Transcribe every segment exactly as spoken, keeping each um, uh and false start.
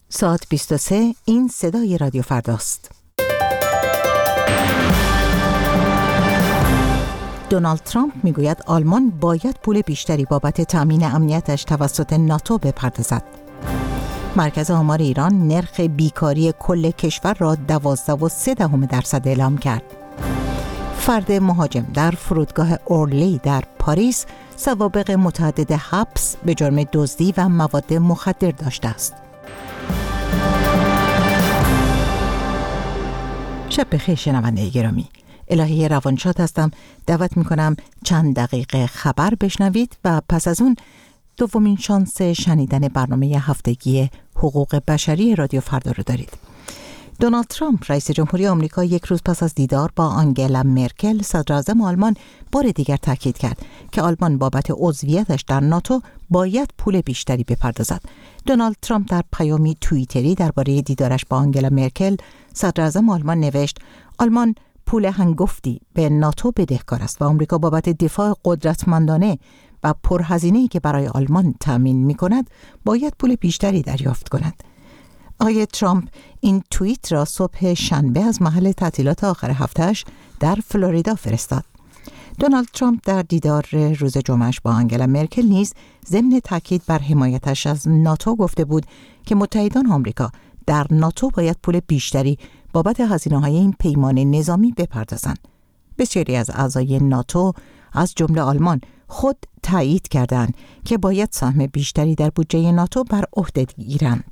ساعت بیست و سه، این صدای رادیو فرداست. دونالد ترامپ میگوید آلمان باید پول بیشتری بابت تامین امنیتش توسط ناتو بپردازد. مرکز آمار ایران نرخ بیکاری کل کشور را دوازده و سه دهم درصد اعلام کرد. فرد مهاجم در فرودگاه اورلی در پاریس سوابق متعدد حبس به جرم دزدی و مواد مخدر داشته است. شب بخیر شنونده گرامی. الهی روانشاد هستم. دعوت میکنم چند دقیقه خبر بشنوید و پس از اون دومین شانس شنیدن برنامه هفتگی حقوق بشری رادیو فردا رو دارید. دونالد ترامپ رئیس جمهوری آمریکا یک روز پس از دیدار با آنگلا مرکل صدراعظم آلمان بار دیگر تاکید کرد که آلمان بابت عضویتش در ناتو باید پول بیشتری بپردازد. دونالد ترامپ در پیامی توییتری درباره دیدارش با آنگلا مرکل صدراعظم آلمان نوشت: آلمان پول هنگفتی به ناتو بدهکار است و آمریکا بابت دفاع قدرتمندانه و پرهزینه‌ای که برای آلمان تامین می‌کند باید پول بیشتری دریافت کند. آقای ترامپ این توییت را صبح شنبه از محل تعطیلات آخر هفتهش در فلوریدا فرستاد. دونالد ترامپ در دیدار روز جمعهش با آنگلا مرکل نیز ضمن تاکید بر حمایتش از ناتو گفته بود که متحدان آمریکا در ناتو باید پول بیشتری بابت هزینه‌های این پیمان نظامی بپردازند. بسیاری از اعضای ناتو از جمله آلمان خود تایید کردند که باید سهم بیشتری در بودجه ناتو بر عهده گیرند.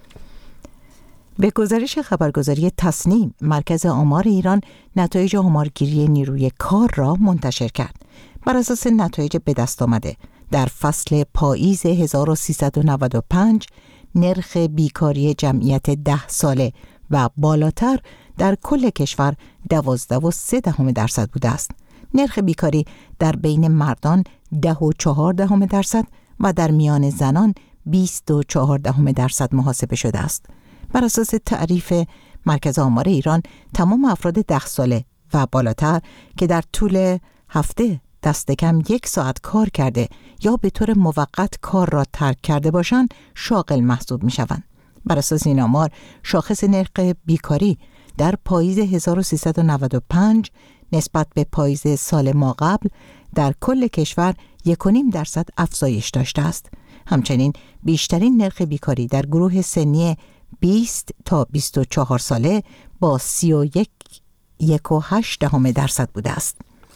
به گزارش خبرگزاری تصنیم، مرکز آمار ایران نتایج آمارگیری نیروی کار را منتشر کرد. بر اساس نتایج به دست آمده در فصل پاییز هزار و سیصد و نود و پنج نرخ بیکاری جمعیت ده ساله و بالاتر در کل کشور دوازده و سه دهم درصد بوده است. نرخ بیکاری در بین مردان ده و چهار دهم درصد و در میان زنان بیست و چهار دهم درصد محاسبه شده است. بر اساس تعریف مرکز آمار ایران، تمام افراد ده ساله و بالاتر که در طول هفته دست کم یک ساعت کار کرده یا به طور موقت کار را ترک کرده باشند شاغل محسوب می شوند. بر اساس این آمار، شاخص نرخ بیکاری در پاییز هزار و سیصد و نود و پنج نسبت به پاییز سال ما قبل در کل کشور یک و نیم درصد افزایش داشته است. همچنین بیشترین نرخ بیکاری در گروه سنی بیست تا بیست و چهار ساله با سی و یک و هشت دهم درصد بوده است.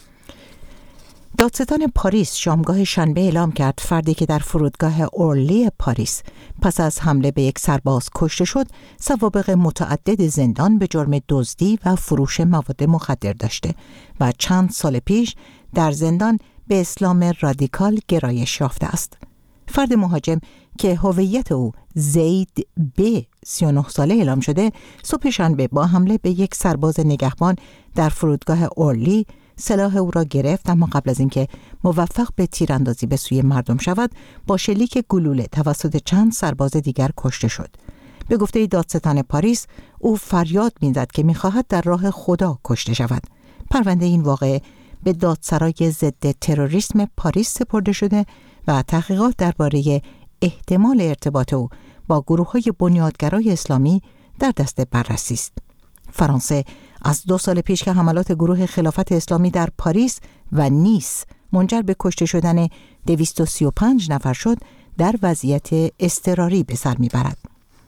دادستان پاریس شامگاه شنبه اعلام کرد فردی که در فرودگاه اورلی پاریس پس از حمله به یک سرباز کشته شد، سوابق متعدد زندان به جرم دزدی و فروش مواد مخدر داشته و چند سال پیش در زندان به اسلام رادیکال گرایش یافته است. فرد مهاجم که هویت او زید ب سی و نه ساله اعلام شده، صبح شنبه با حمله به یک سرباز نگهبان در فرودگاه اورلی سلاح او را گرفت، اما قبل از اینکه موفق به تیراندازی به سوی مردم شود با شلیک گلوله توسط چند سرباز دیگر کشته شد. به گفته دادستان پاریس، او فریاد می‌زد که می‌خواهد در راه خدا کشته شود. پرونده این واقعه به دادسرای ضد تروریسم پاریس سپرده شده و تحقیقات درباره احتمال ارتباط او با گروه‌های بنیادگرای اسلامی در دست بررسی است. فرانسه از دو سال پیش که حملات گروه خلافت اسلامی در پاریس و نیس منجر به کشته شدن دویست و سی و پنج نفر شد، در وضعیت اضطراری به سر میبرد.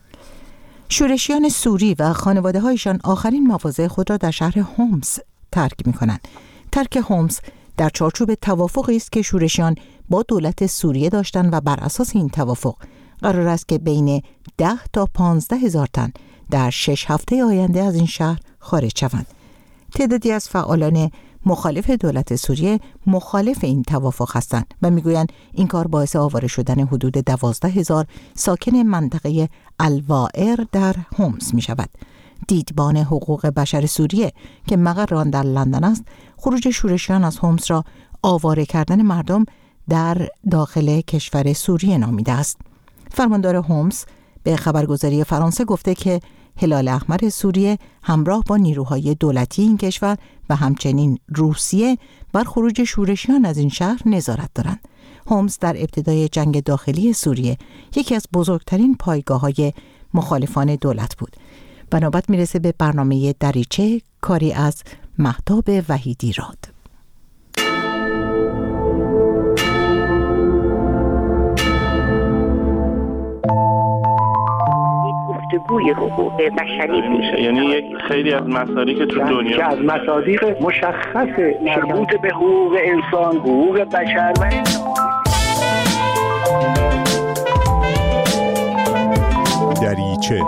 شورشیان سوری و خانواده هایشان آخرین مواضع خود را در شهر هومس ترک می کنند. ترک هومس در چارچوب توافقی است که شورشیان با دولت سوریه داشتند و بر اساس این توافق قرار است که بین ده تا پانزده هزار تن در شش هفته آینده از این شهر خارج شوند. تعدادی از فعالان مخالف دولت سوریه مخالف این توافق هستند و میگویند این کار باعث آواره شدن حدود دوازده هزار ساکن منطقه الوایر در هومس می شود. دیدبان حقوق بشر سوریه که مقر آن در لندن است، خروج شورشیان از هومس را آواره کردن مردم در داخل کشور سوریه نامیده است. فرماندار هومس به خبرگزاری فرانسه گفته که هلال احمر سوریه همراه با نیروهای دولتی این کشور و همچنین روسیه بر خروج شورشیان از این شهر نظارت دارند. هومس در ابتدای جنگ داخلی سوریه یکی از بزرگترین پایگاه‌های مخالفان دولت بود. و نوبت میرسه به برنامه دریچه، کاری از مهتاب وحیدی راد. گفتگوی حقوق بشری میشه، یعنی یک خیلی از مصادیق تو دنیا که از مصادیق مشخص مربوط به حقوق انسان، حقوق بشر و دریچه.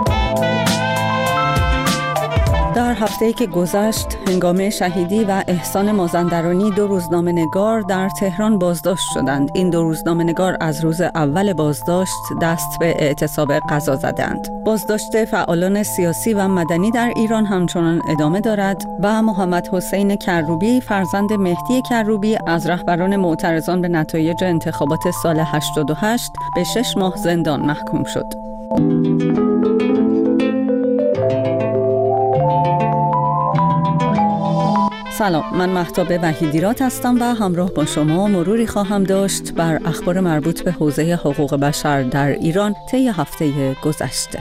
در هفته‌ای که گذشت، هنگام شهیدی و احسان مازندرانی دو روزنامه‌نگار در تهران بازداشت شدند. این دو روزنامه‌نگار از روز اول بازداشت دست به اعتصاب قضا زدند. بازداشت فعالان سیاسی و مدنی در ایران همچنان ادامه دارد و محمد حسین کروبی فرزند مهدی کروبی از رهبران معترضان به نتایج انتخابات سال هشتاد و هشت به شش ماه زندان محکوم شد. سلام، من مهتاب وحیدی راد هستم و همراه با شما مروری خواهم داشت بر اخبار مربوط به حوزه حقوق بشر در ایران طی هفته گذشته.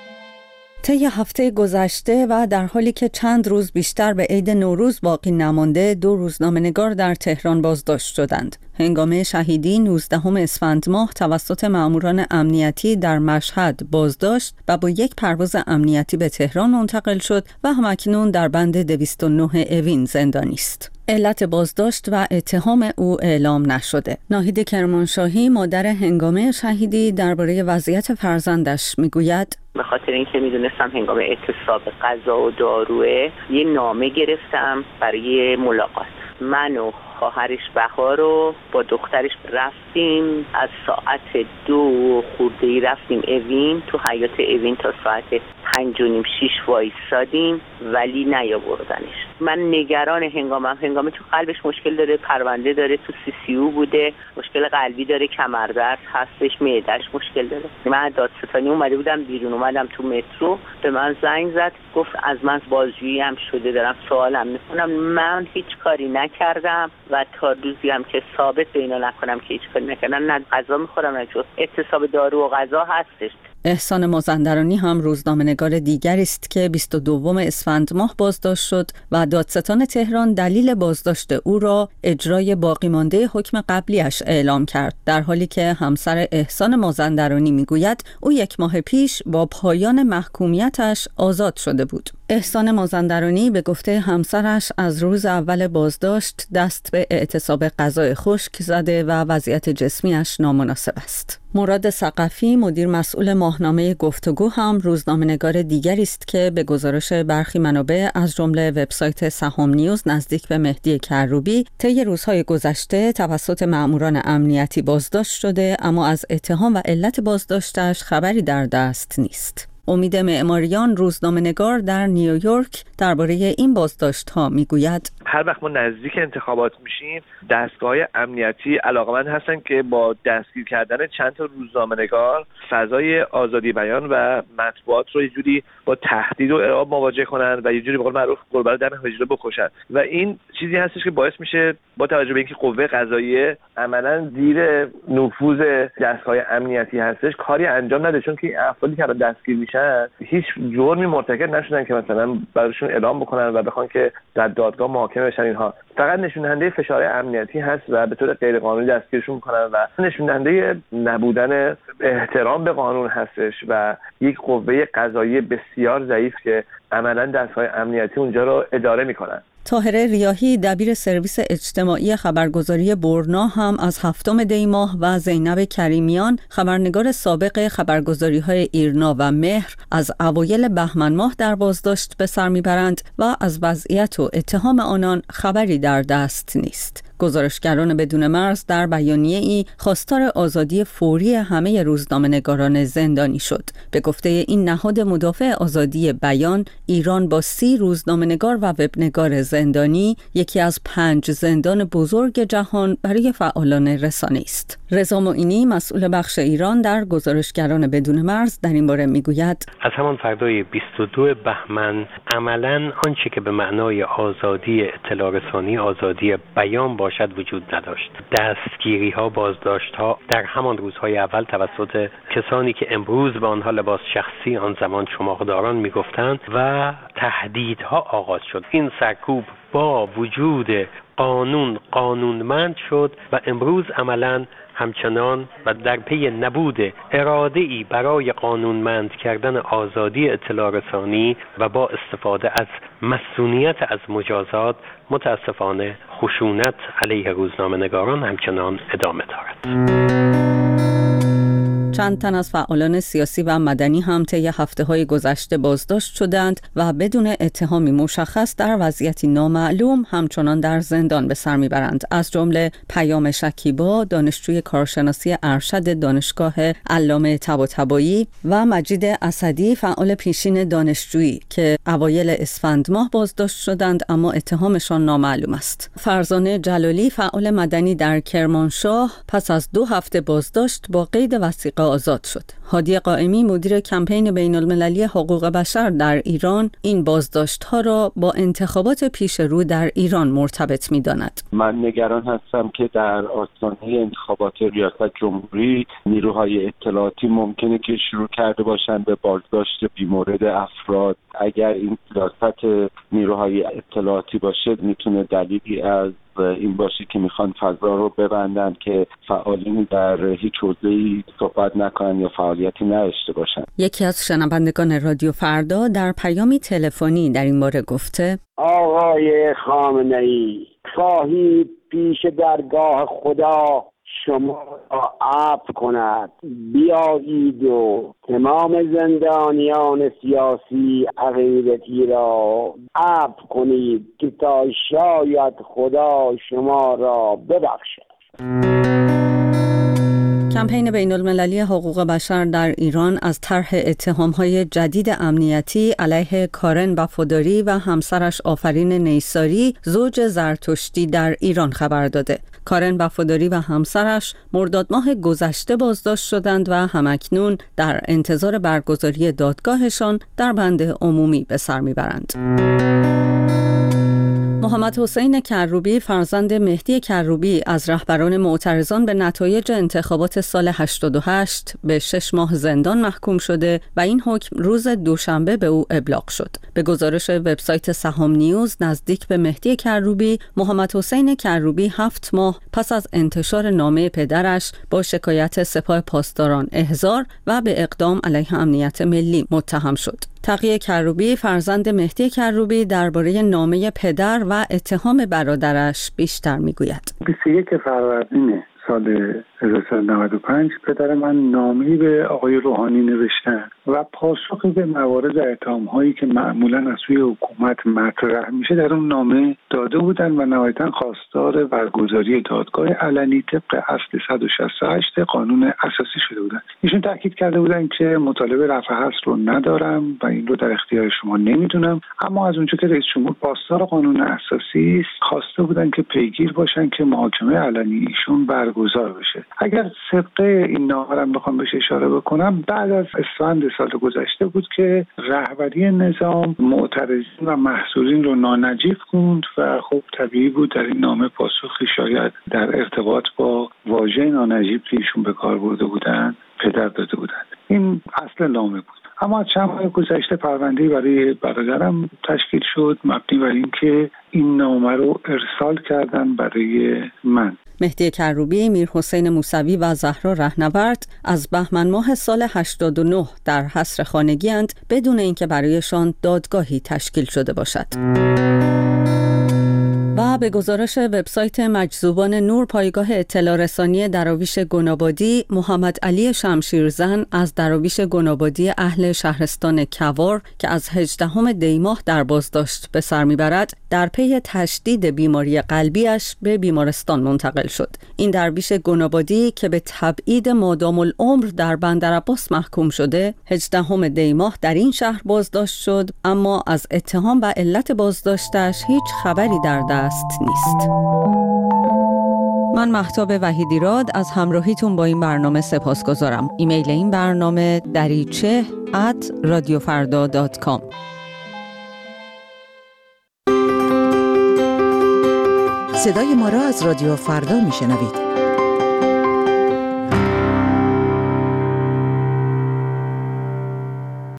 طی هفته گذشته و در حالی که چند روز بیشتر به عید نوروز باقی نمانده، دو روزنامه‌نگار در تهران بازداشت شدند. هنگام شهیدی نوزدهم اسفند ماه توسط مأموران امنیتی در مشهد بازداشت و با یک پرواز امنیتی به تهران منتقل شد و همکنون در بند دویست و نه اوین زندانی است. علت بازداشت و اتهام او اعلام نشده. ناهید کرمانشاهی مادر هنگام شهیدی درباره وضعیت فرزندش میگوید: به خاطر اینکه میدونستم هنگام اعتصاب غذا و داروه، یه نامه گرفتم برای ملاقات. من و خواهرش بهار رو با دخترش رفتیم، از ساعت دو خورده‌ای رفتیم اوین، تو حیاط اوین تا ساعت پنج و نیم شیش وایسادیم ولی نیاوردنش. من نگران هنگامم، هنگام تو قلبش مشکل داره، پرونده داره، تو سی سی او بوده، مشکل قلبی داره، کمردرد هستش، معده‌اش مشکل داره. من دادستانی اومده بودم بیرون، اومدم تو مترو، به من زنگ زد، گفت از من بازجویی هم شده، دارم سوالم میکنم. من هیچ کاری نکردم و تا روزی هم که ثابت به اینا نکنم که هیچ کاری نکردم، نه غذا میخورم نه جز اعتصاب دارو و غذا هستش. احسان مازندرانی هم روزنامه‌نگار دیگری است که بیست و دوم اسفند ماه بازداشت شد و دادستان تهران دلیل بازداشت او را اجرای باقی مانده حکم قبلیش اعلام کرد، در حالی که همسر احسان مازندرانی میگوید او یک ماه پیش با پایان محکومیتش آزاد شده بود. احسان مازندرانی به گفته همسرش از روز اول بازداشت دست به اعتصاب غذای خشک زده و وضعیت جسمیش نامناسب است. مراد ثقفی مدیر مسئول ماهنامه گفتگو هم روزنامه‌نگار دیگری است که به گزارش برخی منابع از جمله وبسایت سهام نیوز نزدیک به مهدی کروبی طی روزهای گذشته توسط مأموران امنیتی بازداشت شده، اما از اتهام و علت بازداشتش خبری در دست نیست. امید معماریان روزنامه‌نگار در نیویورک درباره این بازداشت‌ها میگوید: هر وقت ما نزدیک انتخابات میشیم، دستگاه‌های امنیتی علاقمند هستن که با دستگیر کردن چند تا روزنامه‌نگار فضای آزادی بیان و مطبوعات رو یه جوری با تهدید و ارعاب مواجه کنن و یه جوری به قول معروف گربه رو دم حجره بکشن و این چیزی هستش که باعث میشه با توجه به اینکه قوه قضاییه عملاً زیر نفوذ دستگاه‌های امنیتی هستش، کاری انجام نده، چون که افرادی که دستگیر میشن هیچ جرمی مرتکب نشدن که مثلا براشون اعلام بکنن و بخوان که در دادگاه محاکمه بشن. اینها فقط نشون دهنده فشار امنیتی هست و به طور غیر قانونی دستگیرشون میکنن و نشون دهنده نبودن احترام به قانون هستش و یک قوه قضاییه بسیار ضعیف که عملاً دستگاه امنیتی اونجا رو اداره میکنن. طاهره ریاحی دبیر سرویس اجتماعی خبرگزاری برنا هم از هفتم دی ماه و زینب کریمیان خبرنگار سابق خبرگزاری‌های ایرنا و مهر از اوایل بهمن ماه در بازداشت به سر میبرند و از وضعیت و اتهام آنان خبری در دست نیست. گزارشگران بدون مرز در بیانیه‌ای خواستار آزادی فوری همه روزنامه‌نگاران زندانی شد. به گفته این نهاد مدافع آزادی بیان، ایران با سی روزنامه‌نگار و وبنگار زندانی یکی از پنج زندان بزرگ جهان برای فعالان رسانه است. رضا معینی مسئول بخش ایران در گزارشگران بدون مرز در این باره میگوید: از همان فردای بیست و دو بهمن عملاً آنچه که به معنای آزادی اطلاع رسانی، آزادی بیان با باشد وجود نداشت. دستگیری ها، بازداشت ها در همان روزهای اول توسط کسانی که امروز به آنها لباس شخصی آن زمان چماقداران میگفتند و تهدیدها آغاز شد. این سرکوب با وجود قانون قانونمند شد و امروز عملاً همچنان و در پی نبود اراده‌ای برای قانونمند کردن آزادی اطلاع رسانی و با استفاده از مسئولیت از مجازات، متاسفانه خشونت علیه روزنامه‌نگاران همچنان ادامه دارد. چند تن از فعالان سیاسی و مدنی هم طی هفته‌های گذشته بازداشت شدند و بدون اتهامی مشخص در وضعیتی نامعلوم همچنان در زندان به سر میبرند. از جمله پیام شکیبا، دانشجوی کارشناسی ارشد دانشگاه علامه طباطبایی و مجید اسدی، فعال پیشین دانشجویی که اوایل اسفند ماه بازداشت شدند اما اتهامشان نامعلوم است. فرزانه جلالی، فعال مدنی در کرمانشاه، پس از دو هفته بازداشت با قید وثیقه آزاد شد. هادی قائمی، مدیر کمپین بین المللی حقوق بشر در ایران، این بازداشت‌ها را با انتخابات پیش رو در ایران مرتبط می‌داند. من نگران هستم که در آستانه انتخابات ریاست جمهوری نیروهای اطلاعاتی ممکنه که شروع کرده باشند به بازداشت بیمورد افراد. اگر این سیاست نیروهای اطلاعاتی باشه میتونه دلیلی از این باشه که میخوان فضا رو ببندن که فعالین در هیچ حوزه‌ای صحبت نکنن یا فعالیتی نداشته باشن. یکی از شنوندگان رادیو فردا در پیامی تلفنی در این باره گفته: آقای خامنه‌ای، خواهید پیش درگاه خدا شما را عفو کند، بیایید و تمام زندانیان سیاسی عقیدتی را عفو کنید که تا شاید خدا شما را ببخشد. کمپین بین المللی حقوق بشر در ایران از طرح اتهام‌های جدید امنیتی علیه کارن وفاداری و همسرش آفرین نیساری، زوج زرتشتی در ایران خبر داده. کارن وفاداری و همسرش مرداد ماه گذشته بازداشت شدند و همکنون در انتظار برگزاری دادگاهشان در بند عمومی به سر میبرند. محمد حسین کروبی، فرزند مهدی کروبی، از رهبران معترضان به نتایج انتخابات سال هشتاد و هشت به شش ماه زندان محکوم شده و این حکم روز دوشنبه به او ابلاغ شد. به گزارش وبسایت سهام نیوز نزدیک به مهدی کروبی، محمد حسین کروبی هفت ماه پس از انتشار نامه پدرش با شکایت سپاه پاسداران احضار و به اقدام علیه امنیت ملی متهم شد. تقی کروبی، فرزند مهدی کروبی، درباره نامه پدر و اتهام برادرش بیشتر میگوید. بیست و یک فروردین سال هزار و سیصد و نود و پنج پدر من نامه‌ای به آقای روحانی نوشتن و پاسخی به موارد اتهام‌هایی که معمولاً از سوی حکومت مطرح میشه در اون نامه داده بودن و نهایتاً خواستار برگزاری دادگاه علنی طبق اصل صد و شصت و هشت قانون اساسی شده بودن. ایشون تاکید کرده بودن که مطالبه رفع حبس رو ندارم و این رو در اختیار شما نمیدونم، اما از اونجا که رئیس جمهور پاسدار قانون اساسی است خواسته بودن که پیگیر باشن که محاکمه علنی ایشون برگزار بشه. اگر طبق این نامه رو بخوام بهش اشاره بکنم، بعد از اسفند سال گذشته بود که رهبری نظام معترضین و محصورین رو نانجیب خوند و خب طبیعی بود در این نامه پاسخی شاید در ارتباط با واژه نانجیب که ایشون به کار برده بودن پدر داده بودن. این اصل نامه بود. اما چند ماه گذشته پرونده برای برادرم تشکیل شد مبنی بر اینکه این نامه رو ارسال کردن برای من. مهدی کروبی، میر حسین موسوی و زهرا رهنورد از بهمن ماه سال هشتاد و نه در حصر خانگی اند بدون اینکه برایشان دادگاهی تشکیل شده باشد. و به گزارش وبسایت مجذوبان نور، پایگاه اطلاع رسانی دراویش گنابادی، محمد علی شمشیرزن از دراویش گنابادی اهل شهرستان کوار که از هجدهم دی ماه در بازداشت به سر میبرد، در پی تشدید بیماری قلبیش به بیمارستان منتقل شد. این درویش گنابادی که به تبعید مادام العمر در بندرعباس محکوم شده، هجدهم دی ماه در این شهر بازداشت شد، اما از اتهام و علت بازداشتش هیچ خبری در دست نیست. من مهتاب وحیدیراد از همراهیتون با این برنامه سپاسگزارم. ایمیل این برنامه دریچه ات رادیو فردا دات کام. صدای ما را از رادیو فردا میشنوید.